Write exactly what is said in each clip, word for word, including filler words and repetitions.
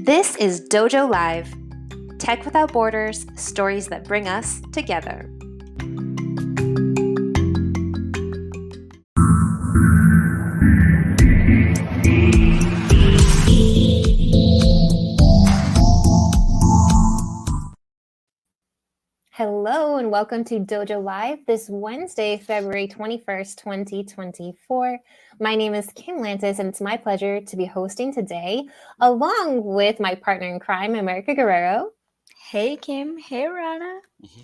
This is Dojo Live, Tech Without Borders, stories that bring us together. Hello and welcome to Dojo Live this Wednesday, February twenty-first, twenty twenty-four. My name is Kim Lantis and it's my pleasure to be hosting today along with my partner in crime, America Guerrero. Hey Kim, hey Rana.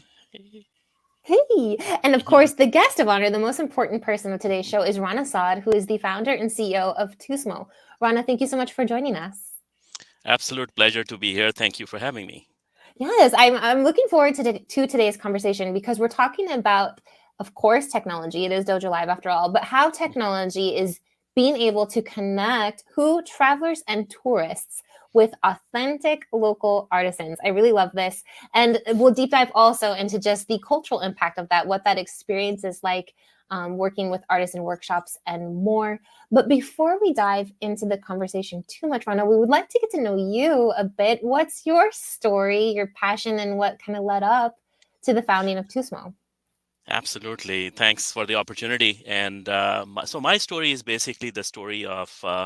Hey, and of course the guest of honor, the most important person of today's show is Rana Saad, who is the founder and C E O of Tusmo. Rana, thank you so much for joining us. Absolute pleasure to be here. Thank you for having me. Yes, I'm, I'm looking forward to, to today's conversation because we're talking about, of course, technology. It is Dojo Live after all, but how technology is being able to connect who travelers and tourists with authentic local artisans. I really love this. And we'll deep dive also into just the cultural impact of that, what that experience is like um, working with artisan workshops and more. But before we dive into the conversation too much, Rana, we would like to get to know you a bit. What's your story, your passion, and what kind of led up to the founding of Tusmo? Absolutely. Thanks for the opportunity. And uh, my, so my story is basically the story of uh,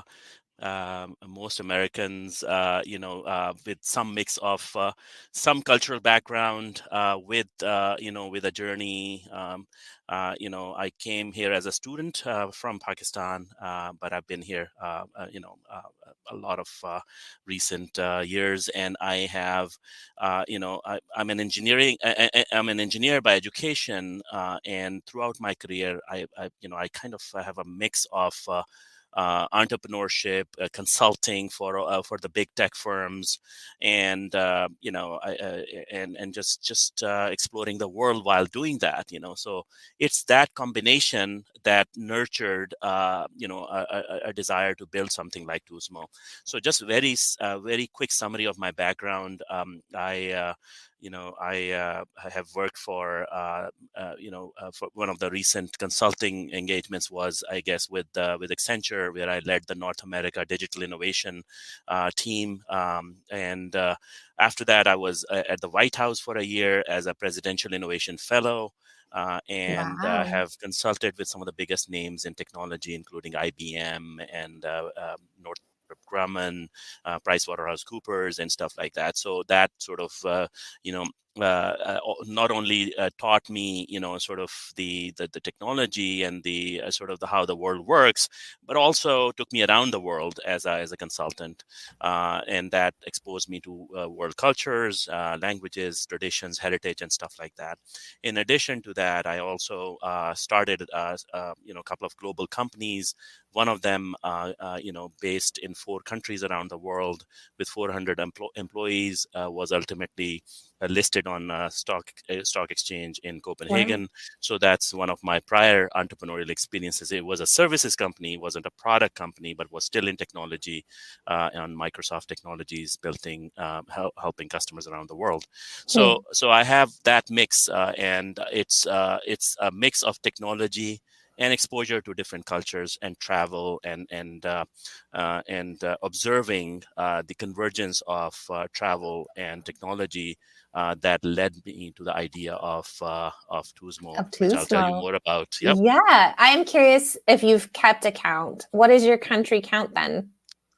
Um, most Americans, uh, you know, uh, with some mix of uh, some cultural background, uh, with uh, you know, with a journey. Um, uh, you know, I came here as a student uh, from Pakistan, uh, but I've been here, uh, uh, you know, uh, a lot of uh, recent uh, years, and I have, uh, you know, I, I'm an engineering, I, I, I'm an engineer by education, uh, and throughout my career, I, I, you know, I kind of have a mix of uh, Uh, entrepreneurship, uh, consulting for uh, for the big tech firms, and uh, you know, I, uh, and and just just uh, exploring the world while doing that. You know, so it's that combination that nurtured, uh, you know, a, a, a desire to build something like Tusmo. So just very uh, very quick summary of my background. Um, I. Uh, You know, I uh, have worked for, uh, uh, you know, uh, for one of the recent consulting engagements was, I guess, with uh, with Accenture, where I led the North America digital innovation uh, team. Um, and uh, after that, I was uh, at the White House for a year as a presidential innovation fellow. Uh, and Wow. uh, have consulted with some of the biggest names in technology, including I B M and uh, uh, Northrop Grumman, uh, PricewaterhouseCoopers, and stuff like that. So that sort of, uh, you know, uh, uh, not only uh, taught me, you know, sort of the the, the technology and the uh, sort of the how the world works, but also took me around the world as a as a consultant, uh, and that exposed me to uh, world cultures, uh, languages, traditions, heritage, and stuff like that. In addition to that, I also uh, started, uh, uh, you know, a couple of global companies. One of them, uh, uh, you know, based in four countries around the world with four hundred empl- employees, uh, was ultimately uh, listed on uh, stock uh, stock exchange in Copenhagen. Wow. So that's one of my prior entrepreneurial experiences. It was a services company, wasn't a product company, but was still in technology, uh, on Microsoft Technologies, building, um, hel- helping customers around the world. So, mm. so I have that mix, uh, and it's uh, it's a mix of technology and exposure to different cultures and travel and and uh, uh, and uh, observing uh, the convergence of uh, travel and technology uh, that led me to the idea of uh, of Tusmo, Of which I'll tell you Tusmo. more about. Yep. Yeah, I am curious if you've kept a count. What is your country count then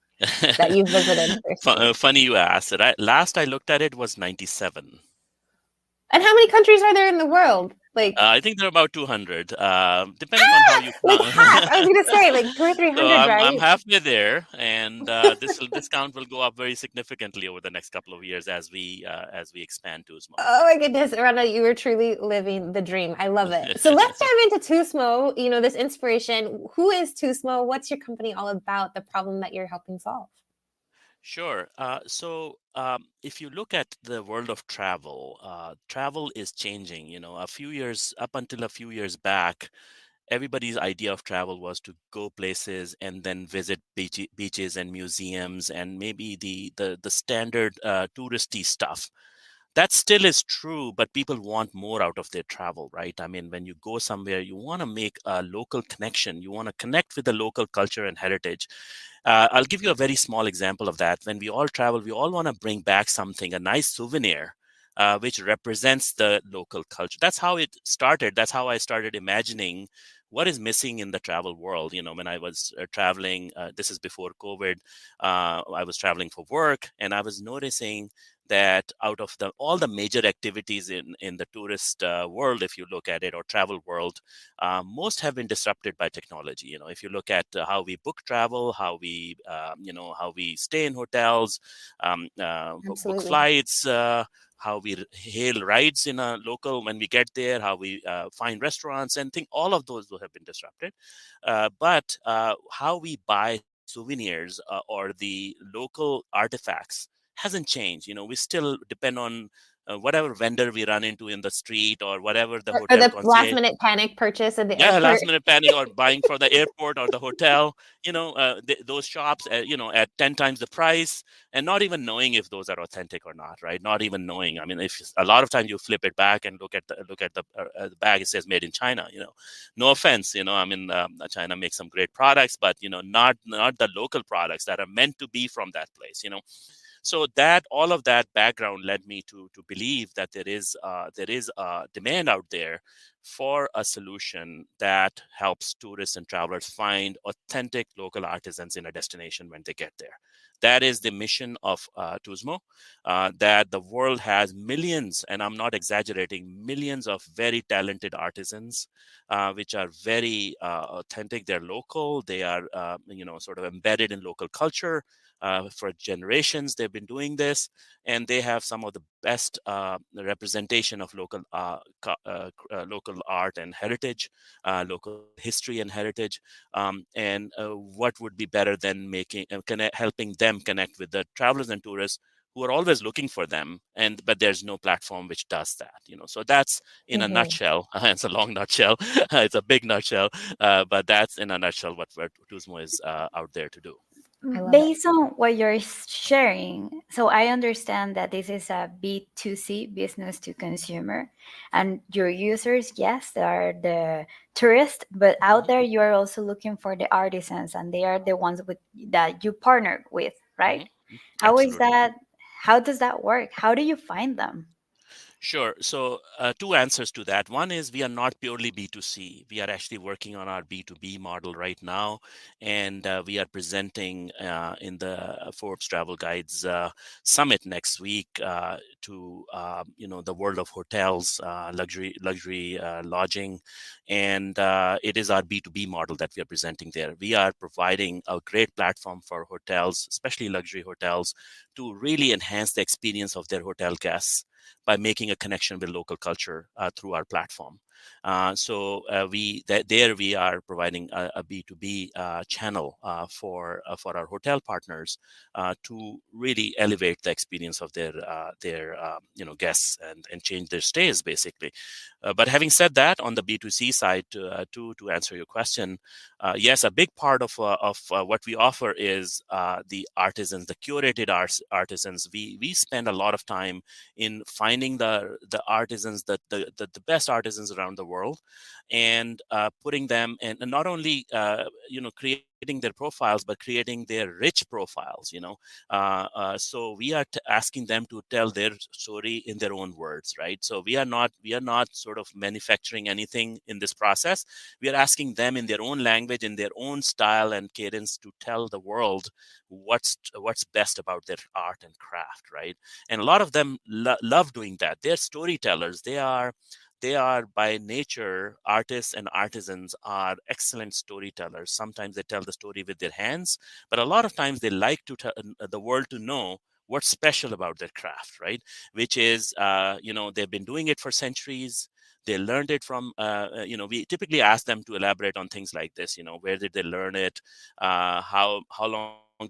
that you've visited? Fun, uh, funny you asked. Right? Last I looked at it was ninety-seven. And how many countries are there in the world? Like, uh, I think there are about two hundred, uh, depending ah, on how you count. Like half. I was going to say like two or three hundred, so I'm, right? I'm halfway there, and uh, this will, this count will go up very significantly over the next couple of years as we uh, as we expand Tusmo. Oh my goodness, Rana, you were truly living the dream. I love it. So let's dive into Tusmo. You know, this inspiration. Who is Tusmo? What's your company all about? The problem that you're helping solve? Sure. Uh, so um, if you look at the world of travel, uh, travel is changing. You know, a few years up until a few years back, everybody's idea of travel was to go places and then visit beach, beaches and museums and maybe the the, the standard uh, touristy stuff. That still is true, but people want more out of their travel, right? I mean, when you go somewhere, you want to make a local connection. You want to connect with the local culture and heritage. Uh, I'll give you a very small example of that. When we all travel, we all want to bring back something, a nice souvenir, uh, which represents the local culture. That's how it started. That's how I started imagining what is missing in the travel world. You know, when I was uh, traveling, uh, this is before COVID, uh, I was traveling for work, and I was noticing that out of the all the major activities in in the tourist uh, world, if you look at it, or travel world, uh, most have been disrupted by technology. You know, if you look at uh, how we book travel, how we uh, you know how we stay in hotels, um, uh, book Absolutely. flights, uh, how we hail rides in a local when we get there, how we uh, find restaurants, and think all of those will have been disrupted. Uh, but uh, how we buy souvenirs uh, or the local artifacts hasn't changed. You know, we still depend on uh, whatever vendor we run into in the street, or whatever the Or, or hotel the last concierge. minute panic purchase at the Yeah, airport. last minute panic, or buying for the airport or the hotel. You know, uh, th- those shops, uh, you know, at ten times the price, and not even knowing if those are authentic or not, right? Not even knowing. I mean, if a lot of times you flip it back and look at the look at the, uh, uh, the bag, it says made in China. You know, no offense, you know, I mean, um, China makes some great products, but you know, not not the local products that are meant to be from that place. You know. So that all of that background led me to to believe that there is uh, there is a demand out there for a solution that helps tourists and travelers find authentic local artisans in a destination when they get there. That is the mission of uh, Tuzmo, uh, that the world has millions, and I'm not exaggerating, millions of very talented artisans, uh, which are very uh, authentic. They're local. They are, uh, you know, sort of embedded in local culture. Uh, for generations, they've been doing this, and they have some of the best uh, representation of local uh, uh, uh, local art and heritage, uh, local history and heritage. Um, and uh, what would be better than making uh, connect, helping them connect with the travelers and tourists who are always looking for them, and but there's no platform which does that. You know, so that's in a Mhm. nutshell. It's a long nutshell. It's a big nutshell, uh, but that's in a nutshell what, what Tuzmo is uh, out there to do. I love it. Based on what you're sharing, so I understand that this is a B two C, business to consumer, and your users, yes, they are the tourists, but out there you are also looking for the artisans, and they are the ones with that you partner with, right? Mm-hmm. How is Absolutely. that? How does that work? How do you find them? Sure. So, uh, two answers to that. One is we are not purely B two C. We are actually working on our B two B model right now, and uh, we are presenting uh, in the Forbes Travel Guides uh, Summit next week uh, to uh, you know the world of hotels, uh, luxury luxury uh, lodging, and uh, it is our B two B model that we are presenting there. We are providing a great platform for hotels, especially luxury hotels, to really enhance the experience of their hotel guests by making a connection with local culture uh, through our platform. Uh, so uh, we th- there we are providing a, a B two B uh, channel uh, for uh, for our hotel partners uh, to really elevate the experience of their uh, their uh, you know guests and, and change their stays basically. Uh, but having said that, on the B two C side, to uh, to, to answer your question, uh, yes, a big part of uh, of uh, what we offer is uh, the artisans, the curated arts, artisans. We we spend a lot of time in finding the the artisans, the the, the, the best artisans around the world, and uh, putting them, and, and not only uh, you know creating their profiles, but creating their rich profiles. You know, uh, uh, so we are t- asking them to tell their story in their own words, right? So we are not we are not sort of manufacturing anything in this process. We are asking them in their own language, in their own style and cadence, to tell the world what's what's best about their art and craft, right? And a lot of them lo- love doing that. They're storytellers. They are they are by nature, artists and artisans are excellent storytellers. Sometimes they tell the story with their hands, but a lot of times they like to tell the world to know what's special about their craft, right? Which is, uh, you know, they've been doing it for centuries. They learned it from, uh, uh, you know, we typically ask them to elaborate on things like this. You know, where did they learn it? Uh, how how long does it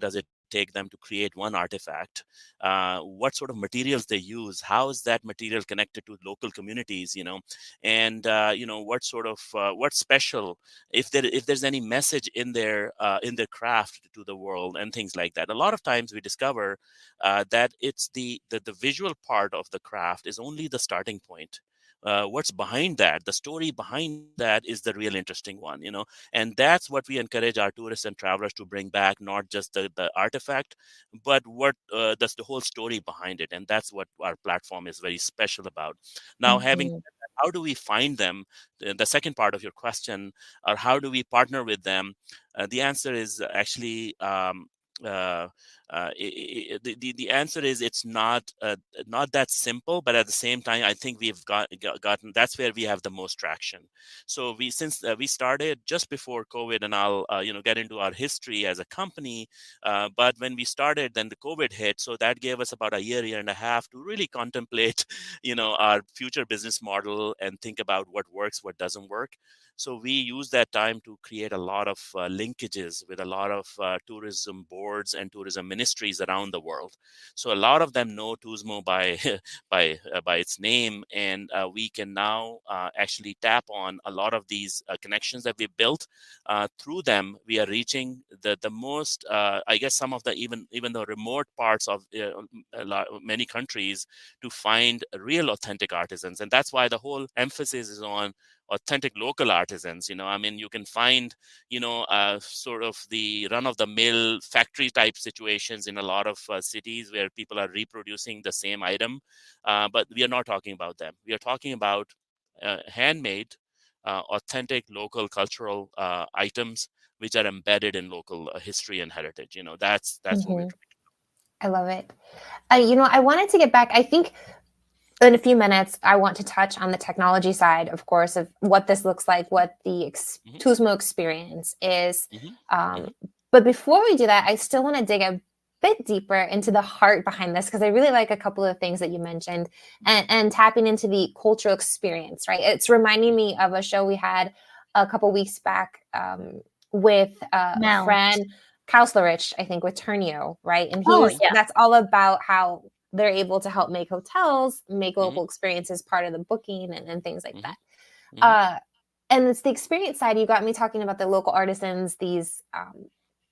take them to create one artifact, uh, what sort of materials they use, how is that material connected to local communities, you know, and uh, you know what sort of uh, what's special, if there if there's any message in their uh, in their craft to the world, and things like that. A lot of times we discover uh, that it's the, the the visual part of the craft is only the starting point. Uh, what's behind that, the story behind that, is the real interesting one, you know, and that's what we encourage our tourists and travelers to bring back, not just the, the artifact, but what uh, that's the whole story behind it. And that's what our platform is very special about. Now, having Mhm. how do we find them? The the second part of your question, or how do we partner with them? Uh, the answer is actually um, uh, uh, i- i- the, the the answer is it's not uh, not that simple, but at the same time, I think we've got, got gotten that's where we have the most traction. So we since uh, we started just before COVID, and I'll uh, you know get into our history as a company. Uh, but when we started, then the COVID hit, so that gave us about a year, year and a half to really contemplate, you know, our future business model and think about what works, what doesn't work. So we use that time to create a lot of uh, linkages with a lot of uh, tourism boards and tourism ministries around the world. So a lot of them know Tuzmo by by uh, by its name, and uh, we can now uh, actually tap on a lot of these uh, connections that we built. Uh, through them, we are reaching the the most, uh, I guess, some of the even even the remote parts of uh, a lot, many countries, to find real authentic artisans, and that's why the whole emphasis is on authentic local artisans. You know, I mean, you can find, you know, uh, sort of the run-of-the-mill factory type situations in a lot of uh, cities where people are reproducing the same item, uh, but we are not talking about them. We are talking about uh, handmade, uh, authentic local cultural uh, items which are embedded in local uh, history and heritage. You know, that's that's what we're Mhm. trying. I love it. Uh, you know, I wanted to get back. I think in a few minutes, I want to touch on the technology side, of course, of what this looks like, what the ex- Mm-hmm. Tuzmo experience is. Mm-hmm. Um, Mm-hmm. but before we do that, I still want to dig a bit deeper into the heart behind this, because I really like a couple of things that you mentioned, and, and tapping into the cultural experience, right? It's reminding me of a show we had a couple weeks back um, with uh, Now, Fran Kauslerich, I think, with Turnio, right? And oh he's yeah, that's all about how they're able to help make hotels make Mm-hmm. local experiences part of the booking, and, and things like Mm-hmm. that. Mm-hmm. Uh, and it's the experience side. You got me talking about the local artisans, these um,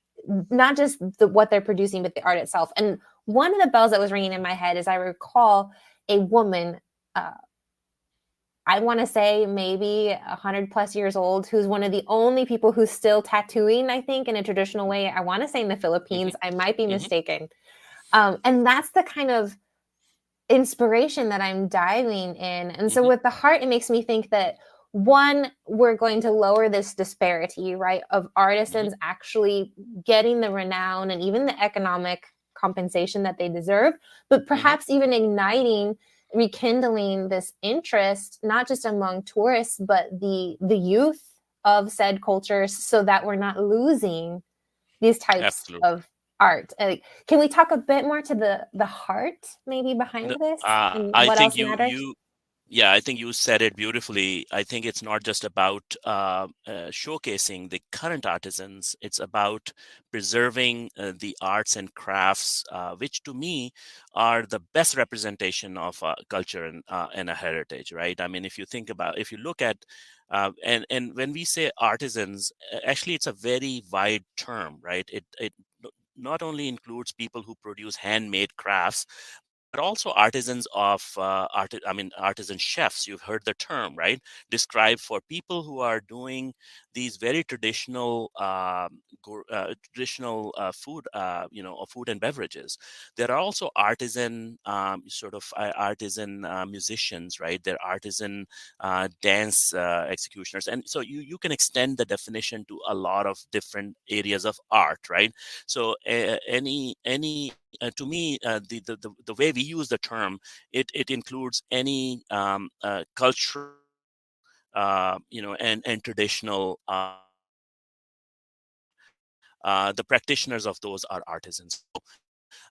not just the, what they're producing, but the art itself. And one of the bells that was ringing in my head is I recall a woman, uh, I want to say maybe a hundred plus years old, who's one of the only people who's still tattooing, I think, in a traditional way. I want to say in the Philippines. I might be Mm-hmm. mistaken. Um, and that's the kind of inspiration that I'm diving in. And so Mm-hmm. with the heart, it makes me think that one, we're going to lower this disparity, right, of artisans actually getting the renown and even the economic compensation that they deserve, but perhaps even igniting, rekindling this interest, not just among tourists, but the the youth of said cultures, so that we're not losing these types Absolutely. of art. Like, can we talk a bit more to the the heart maybe behind The- this, Uh, and I what think else you matters? you yeah, I think you said it beautifully. I think it's not just about uh, uh, showcasing the current artisans. It's about preserving uh, the arts and crafts, uh, which to me are the best representation of uh, culture and uh, and a heritage. Right? I mean, if you think about, if you look at uh, and and when we say artisans, uh, actually, it's a very wide term, right? It it not only includes people who produce handmade crafts, but also artisans of uh, art. I mean, artisan chefs. You've heard the term, right? Described for people who are doing these very traditional, um, go- uh, traditional uh, food, uh, you know, food and beverages. There are also artisan, um, sort of uh, artisan uh, musicians, right? They're artisan uh, dance uh, executioners, and so you you can extend the definition to a lot of different areas of art, right? So uh, any any uh, to me, uh, the, the the the way we use the term, it it includes any um, uh, cultural, uh, you know, and and traditional. Uh, uh, the practitioners of those are artisans. So,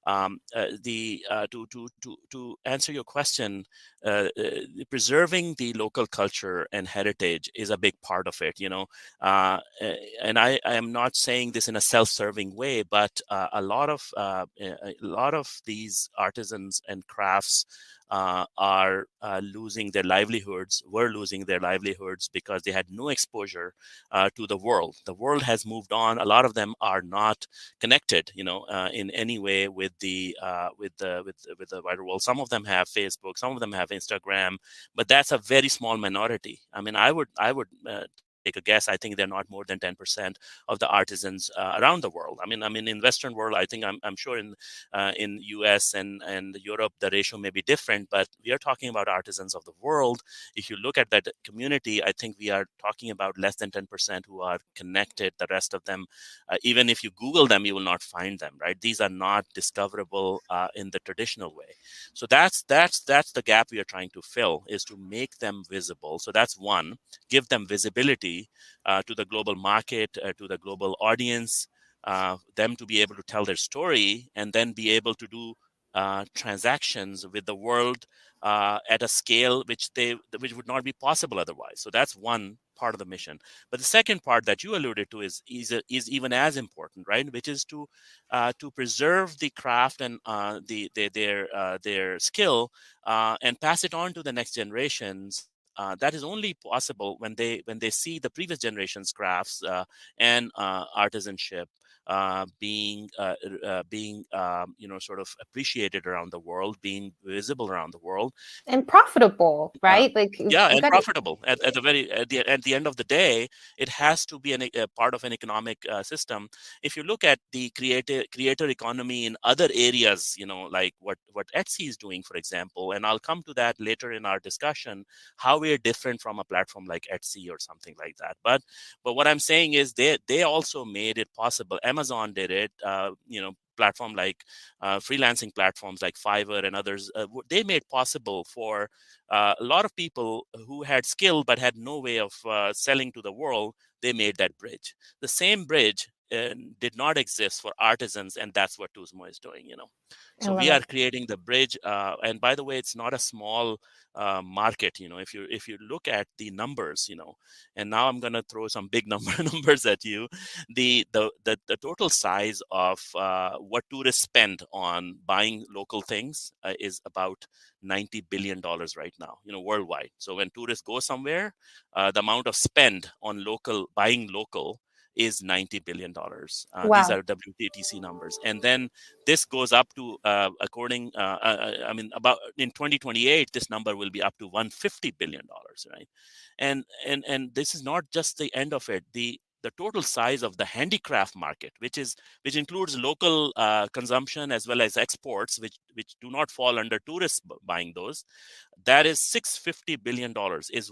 Um, uh, the uh, to to to to answer your question, uh, uh, preserving the local culture and heritage is a big part of it. You know, uh, and I, I am not saying this in a self-serving way, but uh, a lot of uh, a lot of these artisans and crafts uh, are uh, losing their livelihoods, were losing their livelihoods because they had no exposure uh, to the world. The world has moved on. A lot of them are not connected, you know, uh, in any way with the uh, with the with with the wider world. Some of them have Facebook, some of them have Instagram, but that's a very small minority. I mean, I would I would. Uh, take a guess. I think they're not more than ten percent of the artisans uh, around the world. I mean, I mean, in Western world, I think I'm, I'm sure in uh, in U S and and Europe, the ratio may be different, but we are talking about artisans of the world. If you look at that community, I think we are talking about less than ten percent who are connected. The rest of them, uh, even if you Google them, you will not find them, right? These are not discoverable uh, in the traditional way. So that's that's that's the gap we are trying to fill, is to make them visible. So that's one, give them visibility Uh, to the global market, uh, to the global audience, uh, them to be able to tell their story and then be able to do uh, transactions with the world uh, at a scale which they which would not be possible otherwise. So that's one part of the mission. But the second part that you alluded to is is, is even as important, right? Which is to uh, to preserve the craft and uh, the, the their uh, their skill uh, and pass it on to the next generations. Uh, that is only possible when they when they see the previous generation's crafts uh, and uh, artisanship uh, being uh, uh, being um, you know sort of appreciated around the world, being visible around the world, and profitable, right? Uh, like yeah, and gotta... profitable. At, at the very at the at the end of the day, it has to be an, a part of an economic uh, system. If you look at the creator creator economy in other areas, you know, like what what Etsy is doing, for example, and I'll come to that later in our discussion, how we are different from a platform like Etsy or something like that. But but what I'm saying is they they also made it possible. Amazon did it. Uh, you know. Platform like uh, freelancing platforms like Fiverr and others, uh, they made possible for uh, a lot of people who had skill but had no way of uh, selling to the world. They made that bridge. The same bridge uh, did not exist for artisans, and that's what Tuzmo is doing. You know, so we are creating the bridge. Uh, and by the way, it's not a small uh, market. You know, if you if you look at the numbers, you know, and now I'm going to throw some big number numbers at you. The the the, the total size of uh, what tourists spend on buying local things uh, is about ninety billion dollars right now, you know, worldwide. So when tourists go somewhere, uh, the amount of spend on local, buying local, is ninety billion dollars. Uh, wow. These are W T C numbers. And then this goes up to, uh, according, uh, uh, I mean, about in twenty twenty-eight, this number will be up to one hundred fifty billion dollars, right? And, and, and this is not just the end of it. The the total size of the handicraft market, which is which includes local uh, consumption as well as exports, which which do not fall under tourists buying those, that is six hundred fifty billion dollars is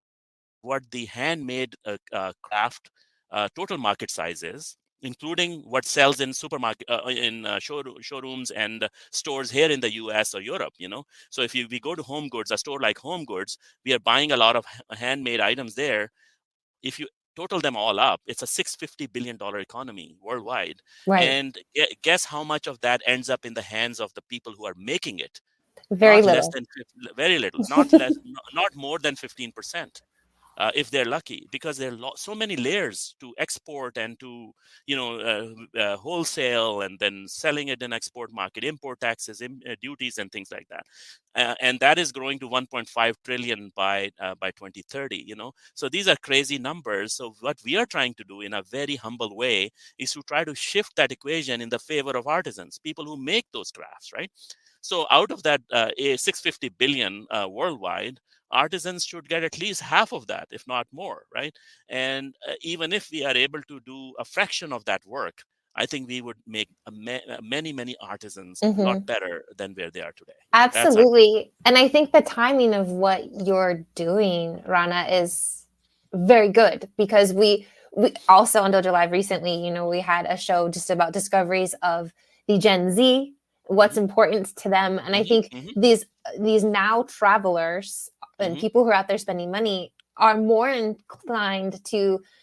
what the handmade uh, uh, craft uh, total market size is, including what sells in supermarket, uh, in uh, show, showrooms and stores here in the U S or Europe. You know, so if you we go to Home Goods, a store like Home Goods, we are buying a lot of handmade items there. If you total them all up, it's a six hundred fifty billion dollars economy worldwide. Right. And guess how much of that ends up in the hands of the people who are making it? Very not little. Less than, very little, not less, not more than fifteen percent. Uh, if they're lucky, because there are lo- so many layers to export and to, you know, uh, uh, wholesale and then selling it in export market, import taxes, im- uh, duties, and things like that. Uh, and that is growing to one point five trillion by uh, by twenty thirty. You know, so these are crazy numbers. So what we are trying to do in a very humble way is to try to shift that equation in the favor of artisans, people who make those crafts, right? So out of that uh, six hundred fifty billion uh, worldwide, artisans should get at least half of that, if not more, right? And uh, even if we are able to do a fraction of that work, I think we would make a ma- many, many artisans Mhm. a lot better than where they are today. Absolutely. And I think the timing of what you're doing, Rana, is very good, because we we also on Dojo Live recently, you know, we had a show just about discoveries of the Gen Z, what's mm-hmm. important to them. And mm-hmm. I think mm-hmm. these these now travelers and mm-hmm. people who are out there spending money are more inclined to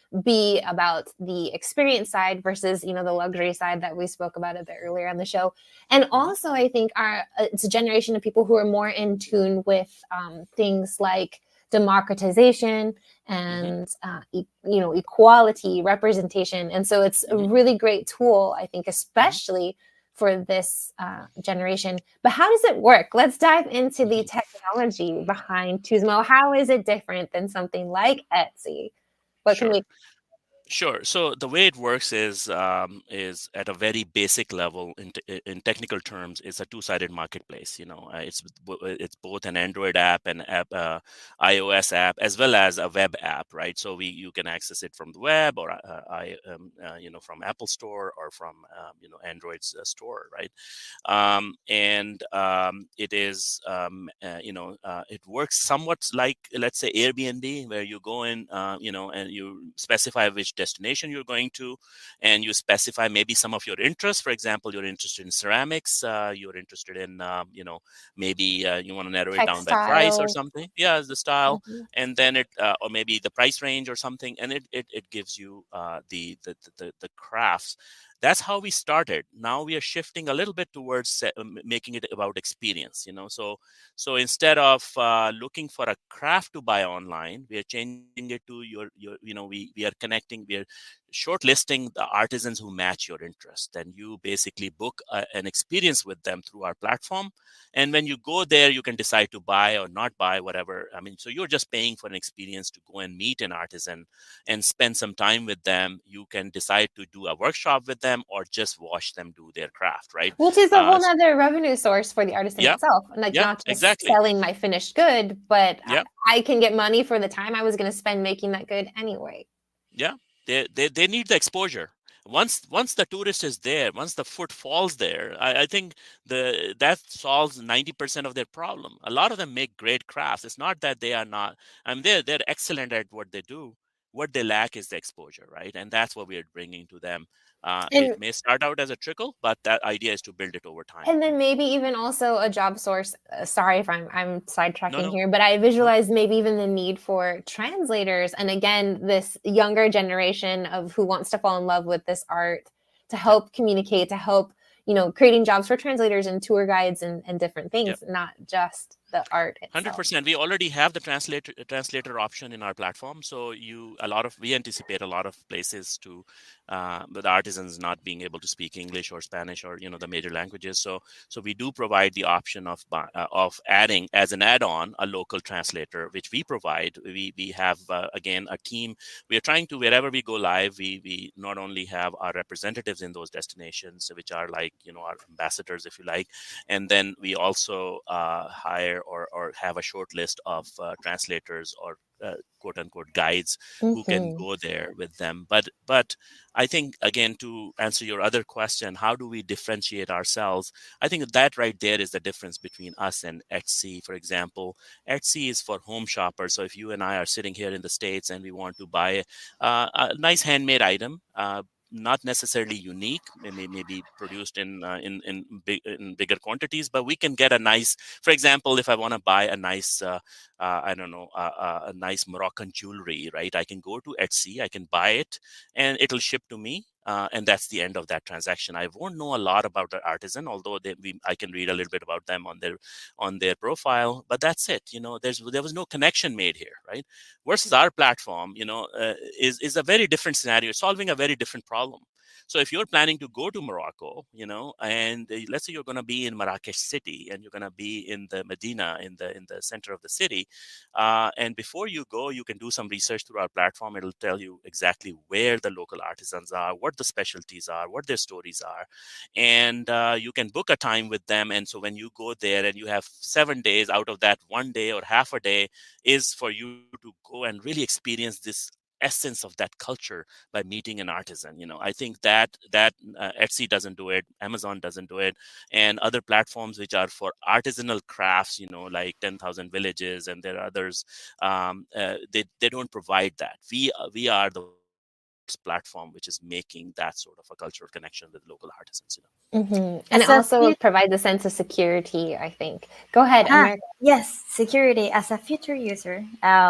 be about the experience side versus, you know, the luxury side that we spoke about a bit earlier on the show. And also, I think our it's a generation of people who are more in tune with um, things like democratization and mm-hmm. uh, e- you know, equality, representation. And so it's mm-hmm. a really great tool, I think, especially for this uh, generation. But how does it work? Let's dive into the technology behind Tuzmo. How is it different than something like Etsy? What sure. can we Sure. So the way it works is um, is at a very basic level. In, t- in technical terms, it's a two-sided marketplace. You know, uh, it's it's both an Android app and app, uh, iOS app, as well as a web app, right? So we you can access it from the web, or uh, I um, uh, you know from Apple Store, or from um, you know Android's uh, store, right? Um, and um, it is um, uh, you know uh, it works somewhat like, let's say, Airbnb, where you go in, uh, you know, and you specify which destination you're going to, and you specify maybe some of your interests. For example, you're interested in ceramics, uh, you're interested in um, you know maybe uh, you want to narrow it down by price or something. Yeah, the style, mm-hmm. and then it uh, or maybe the price range or something, and it it, it gives you uh, the, the the the crafts. That's how we started. Now we are shifting a little bit towards uh, making it about experience, you know. So, so instead of uh, looking for a craft to buy online, we are changing it to your, your, you know, we we are connecting, we are shortlisting the artisans who match your interest, and you basically book a, an experience with them through our platform. And when you go there, you can decide to buy or not buy, whatever. I mean, so you're just paying for an experience to go and meet an artisan and spend some time with them. You can decide to do a workshop with them, or just watch them do their craft, right? Which is a uh, whole other revenue source for the artisan yeah, itself. Like yeah, not just exactly. selling my finished good, but yeah. I, I can get money for the time I was going to spend making that good anyway. Yeah, they, they, they need the exposure. Once once the tourist is there, once the foot falls there, I, I think the that solves ninety percent of their problem. A lot of them make great crafts. It's not that they are not, I mean, they're, they're excellent at what they do. What they lack is the exposure, right? And that's what we are bringing to them. Uh, and, it may start out as a trickle, but that idea is to build it over time. And then maybe even also a job source. Uh, sorry if I'm I'm sidetracking no, no. here, but I visualize maybe even the need for translators. And again, this younger generation of who wants to fall in love with this art to help communicate, to help, you know, creating jobs for translators and tour guides and, and different things, yep. not just the art itself. one hundred percent. We already have the translator translator option in our platform. So you, a lot of, we anticipate a lot of places to, uh, the artisans not being able to speak English or Spanish or, you know, the major languages. So, so we do provide the option of, uh, of adding as an add-on a local translator, which we provide. We, we have, uh, again, a team. We are trying to, wherever we go live, we, we not only have our representatives in those destinations, which are like, you know, our ambassadors, if you like, and then we also uh, hire or, or have a short list of uh, translators or uh, quote unquote guides mm-hmm. who can go there with them. But but I think, again, to answer your other question, how do we differentiate ourselves? I think that right there is the difference between us and Etsy. For example, Etsy is for home shoppers. So if you and I are sitting here in the States and we want to buy uh, a nice handmade item, uh, not necessarily unique, maybe maybe produced in uh, in in, big, in bigger quantities, but we can get a nice. For example, if I want to buy a nice, uh, uh, I don't know, uh, a nice Moroccan jewelry, right? I can go to Etsy, I can buy it, and it'll ship to me. Uh, and that's the end of that transaction. I won't know a lot about the artisan, although they, we, I can read a little bit about them on their on their profile. But that's it. You know, there's there was no connection made here, right? Versus our platform, you know, uh, is is a very different scenario, solving a very different problem. So if you're planning to go to Morocco, you know, and uh, let's say you're going to be in Marrakesh city and you're going to be in the Medina, in the in the center of the city, uh, and before you go, you can do some research through our platform. It'll tell you exactly where the local artisans are, what the specialties are, what their stories are, and uh, you can book a time with them. And so when you go there and you have seven days, out of that, one day or half a day is for you to go and really experience this essence of that culture by meeting an artisan. You know, I think that that uh, Etsy doesn't do it, Amazon doesn't do it, and other platforms which are for artisanal crafts, you know, like ten thousand Villages, and there are others, um, uh, they they don't provide that. We uh, we are the platform which is making that sort of a cultural connection with local artisans. You know, mm-hmm. And it also future- provides a sense of security, I think. Go ahead, ah, America. Yes, security. As a future user, um,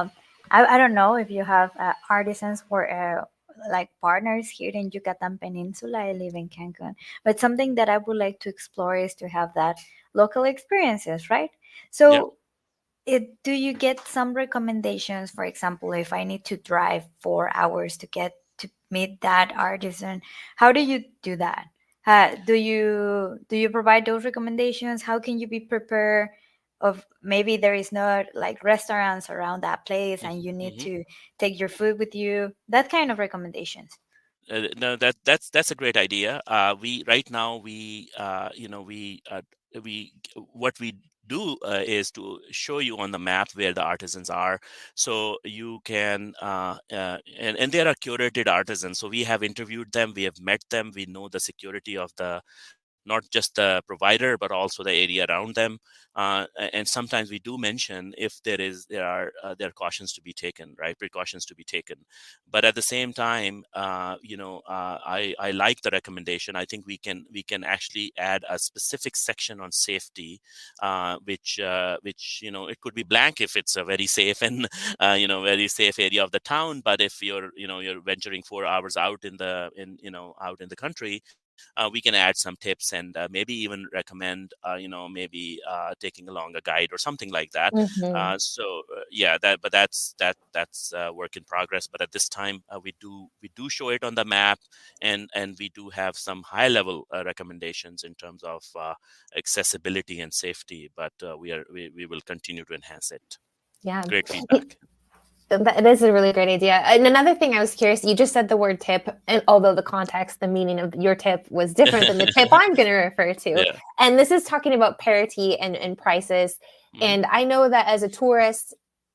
I, I don't know if you have uh, artisans or uh, like partners here in Yucatan Peninsula. I live in Cancun, but something that I would like to explore is to have that local experiences, right? Yeah. So, it, do you get some recommendations? For example, if I need to drive four hours to get to meet that artisan, how do you do that? Uh, do you do you provide those recommendations? How can you be prepared? Of maybe there is not like restaurants around that place, and you need Mm-hmm. to take your food with you. That kind of recommendations. Uh, no, that that's that's a great idea. Uh, we right now we uh, you know we uh, we what we do uh, is to show you on the map where the artisans are, so you can uh, uh, and and they are curated artisans. So we have interviewed them, we have met them, we know the security of the not just the provider but also the area around them, uh, and sometimes we do mention if there is there are uh, there are cautions to be taken, right, precautions to be taken. But at the same time, uh, you know uh, I I like the recommendation. I think we can we can actually add a specific section on safety, uh, which uh, which you know it could be blank if it's a very safe and uh, you know very safe area of the town. But if you're you know you're venturing four hours out in the in you know out in the country, uh, we can add some tips and uh, maybe even recommend, uh, you know, maybe uh, taking along a guide or something like that. Mhm. Uh, so uh, yeah, that but that's that that's uh, work in progress. But at this time, uh, we do we do show it on the map, and and we do have some high level uh, recommendations in terms of uh, accessibility and safety. But uh, we are we, we will continue to enhance it. Yeah. Great feedback. That is a really great idea. And another thing I was curious, you just said the word tip, and although the context, the meaning of your tip was different than the tip I'm going to refer to. Yeah. And this is talking about parity and, and prices. Mm-hmm. And I know that as a tourist,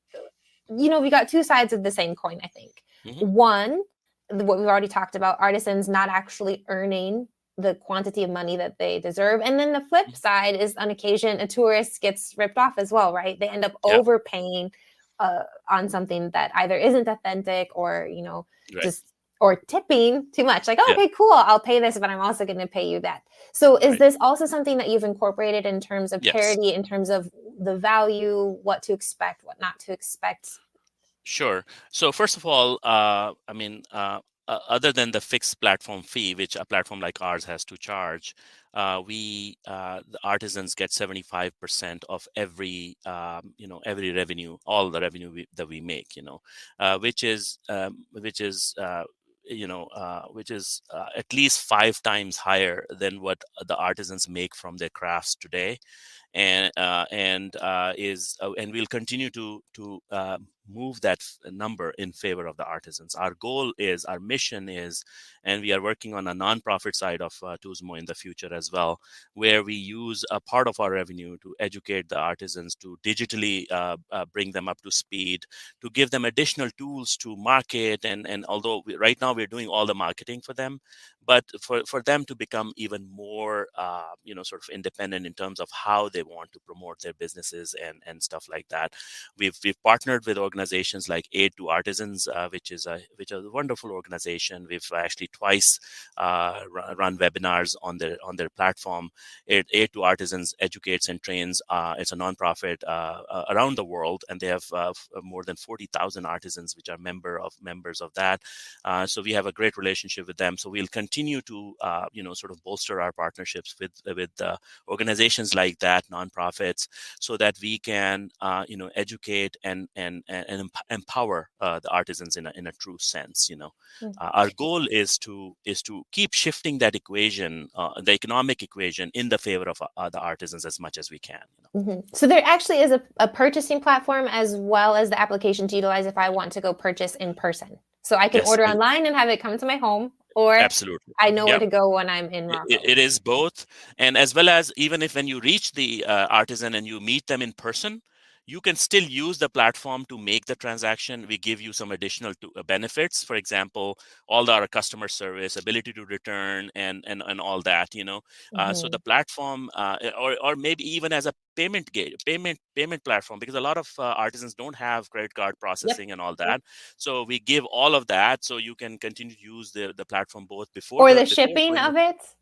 you know, we got two sides of the same coin, I think. Mm-hmm. One, what we've already talked about, artisans not actually earning the quantity of money that they deserve. And then the flip mm-hmm. side is on occasion, a tourist gets ripped off as well, right? They end up yeah. overpaying Uh, on something that either isn't authentic or, you know, right. just, or tipping too much. Like, oh, yeah. okay, cool, I'll pay this, but I'm also going to pay you that. So is right. this also something that you've incorporated in terms of yes. parity, in terms of the value, what to expect, what not to expect? Sure. So first of all, uh, I mean, uh, uh, other than the fixed platform fee, which a platform like ours has to charge, uh, we uh, the artisans get seventy-five percent of every um, you know every revenue, all the revenue we, that we make, you know, uh, which is um, which is uh, you know uh, which is uh, at least five times higher than what the artisans make from their crafts today, and uh, and uh, is uh, and we'll continue to to uh, move that number in favor of the artisans. Our goal is, our mission is, and we are working on a nonprofit side of uh, Tuzmo in the future as well, where we use a part of our revenue to educate the artisans, to digitally uh, uh, bring them up to speed, to give them additional tools to market. And, and although we, right now we're doing all the marketing for them, but for, for them to become even more, uh, you know, sort of independent in terms of how they want to promote their businesses and, and stuff like that. We've, we've partnered with organizations like Aid to Artisans, uh, which is a which is a wonderful organization. We've actually twice uh, run webinars on their on their platform. Aid, Aid to Artisans educates and trains. Uh, it's a nonprofit uh, uh, around the world, and they have uh, more than forty thousand artisans which are member of members of that. Uh, so we have a great relationship with them. So we'll continue to uh, you know sort of bolster our partnerships with with uh, organizations like that, nonprofits, so that we can uh, you know educate and and and empower uh, the artisans in a in a true sense. You know, mm-hmm. uh, our goal is to is to keep shifting that equation, uh, the economic equation, in the favor of uh, the artisans as much as we can. You know? Mm-hmm. So there actually is a, a purchasing platform as well as the application to utilize if I want to go purchase in person. So I can yes, order and, online and have it come to my home, or absolutely, I know yep. where to go when I'm in Morocco. It, it is both, and as well as even if when you reach the uh, artisan and you meet them in person, you can still use the platform to make the transaction. We give you some additional to, uh, benefits. For example, all the, our customer service, ability to return, and and, and all that. You know, mm-hmm. uh, so the platform, uh, or or maybe even as a payment gate, payment payment platform, because a lot of uh, artisans don't have credit card processing yep. and all that. Yep. So we give all of that, so you can continue to use the the platform both before or the, the shipping before of it.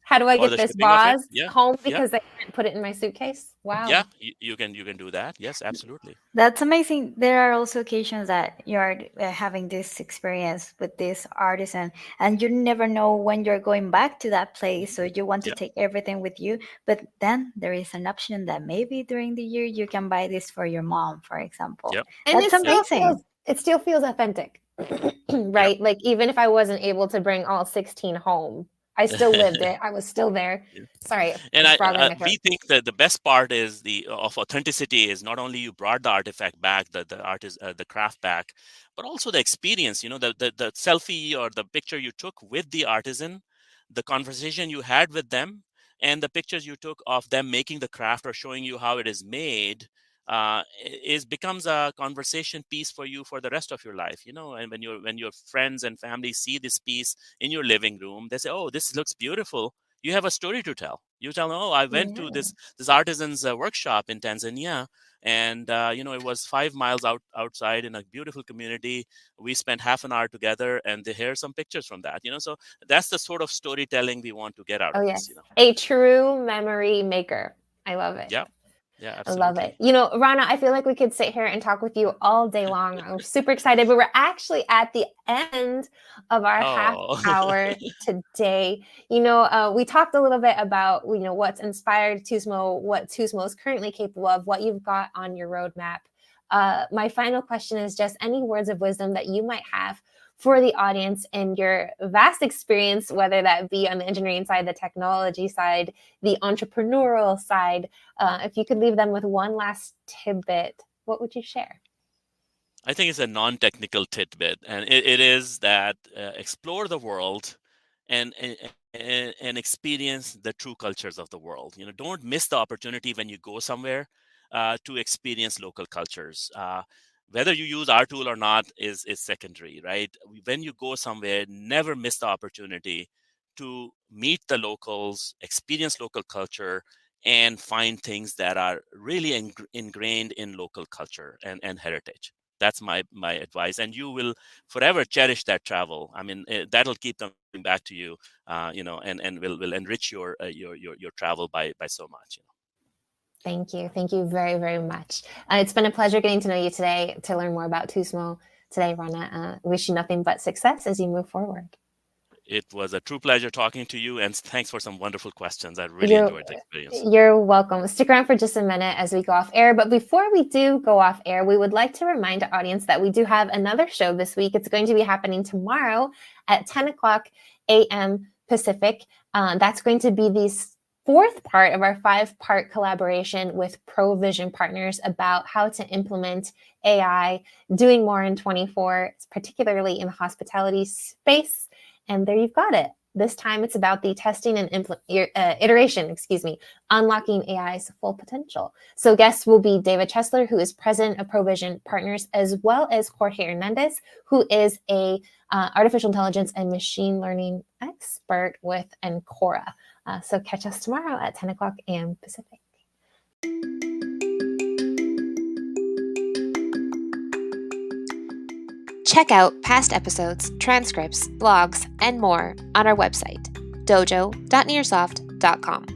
How do I or get the this shipping of it. vase Yeah, home yeah, because I can't put it in my suitcase? Wow. yeah. You, you can you can do that. Yes, absolutely. That's amazing. There are also occasions that you're uh, having this experience with this artisan, and you never know when you're going back to that place. So you want to Yeah. take everything with you. But then there is an option that maybe during the year you can buy this for your mom, for example. Yep. And That's it still amazing. feels it still feels authentic. Right? Like even if I wasn't able to bring all sixteen home, I still lived it. I was still there. Yeah. Sorry. And I, frog in uh, my throat. we think that the best part is the of authenticity is not only you brought the artifact back, the the artist, uh, the craft back, but also the experience. You know, the, the the selfie or the picture you took with the artisan, the conversation you had with them, and the pictures you took of them making the craft or showing you how it is made. Uh, is becomes a conversation piece for you for the rest of your life, you know. And when your when your friends and family see this piece in your living room, they say, "Oh, this looks beautiful." You have a story to tell. You tell, "Oh, I went Yeah. to this this artisan's uh, workshop in Tanzania, and uh, you know, it was five miles out outside in a beautiful community. We spent half an hour together, and they hear some pictures from that." You know, so that's the sort of storytelling we want to get out Oh of yes. this. You know, A true memory maker. I love it. yeah, yeah, I absolutely. love it. You know, Rana, I feel like we could sit here and talk with you all day long. I'm super excited, but we're actually at the end of our Oh. half hour today. You know, uh, we talked a little bit about, you know, what's inspired TUSMO, what TUSMO is currently capable of, what you've got on your roadmap. Uh, my final question is just any words of wisdom that you might have for the audience and your vast experience, whether that be on the engineering side, the technology side, the entrepreneurial side. Uh, if you could leave them with one last tidbit, what would you share? I think it's a non-technical tidbit, and it, it is that uh, explore the world and, and and experience the true cultures of the world. You know, don't miss the opportunity when you go somewhere uh, to experience local cultures. Uh, whether you use our tool or not is is secondary, right? When you go somewhere, never miss the opportunity to meet the locals, experience local culture, and find things that are really ing- ingrained in local culture and, and heritage. That's my my advice, and you will forever cherish that travel. I mean, uh, that'll keep coming back to you, uh, you know, and and will will enrich your uh, your your your travel by by so much. You know. Thank you, thank you very very much. Uh, it's been a pleasure getting to know you today, to learn more about TUSMO today, Rana. Uh, wish you nothing but success as you move forward. It was a true pleasure talking to you, and thanks for some wonderful questions. I really You're, enjoyed the experience. You're welcome. Stick around for just a minute as we go off air. But before we do go off air, we would like to remind the audience that we do have another show this week. It's going to be happening tomorrow at ten o'clock a m Pacific. Uh, that's going to be the fourth part of our five-part collaboration with ProVision Partners about how to implement A I, doing more in twenty-four, particularly in the hospitality space. And there you've got it. This time it's about the testing and impl- uh, iteration, excuse me, unlocking A I's full potential. So guests will be David Chesler, who is president of ProVision Partners, as well as Jorge Hernandez, who is a uh, artificial intelligence and machine learning expert with Ancora. Uh, so catch us tomorrow at ten o'clock a m Pacific. Check out past episodes, transcripts, blogs, and more on our website, dojo dot nearsoft dot com.